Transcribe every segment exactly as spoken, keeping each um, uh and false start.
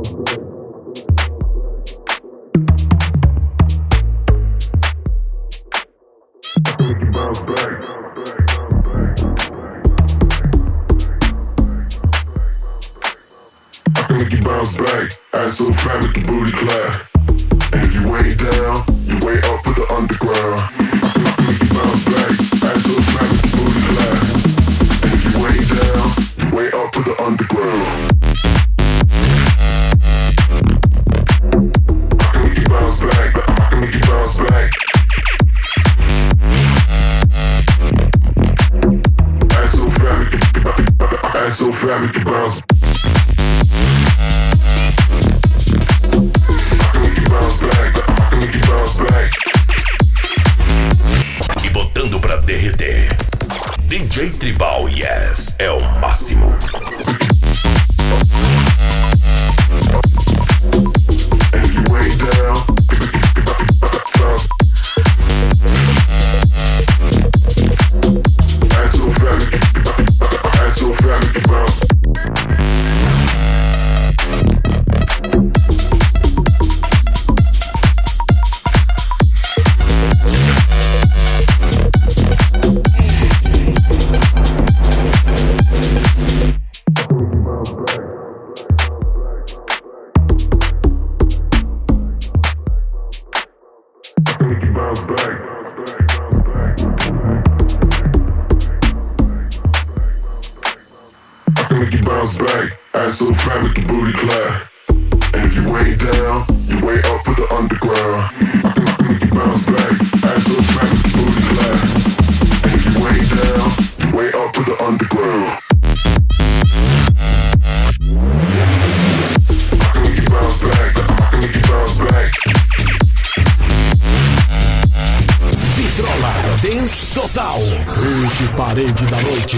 Parede da noite.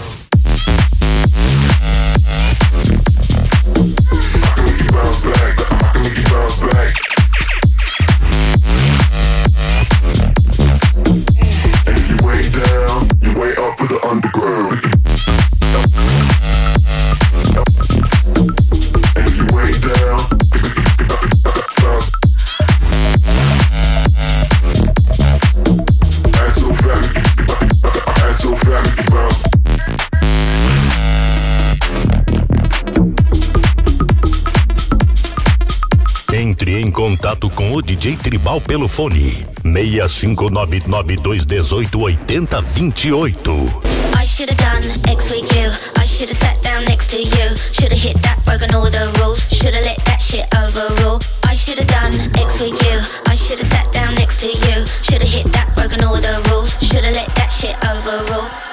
Entre em contato com o D J Tribal pelo fone seis cinco nove nove dois um oito oito zero dois oito. I should've done X with you. I should've sat down next to you. Should've hit that, broken all the rules. Should've let that shit overrule. I should've done X with you. I should've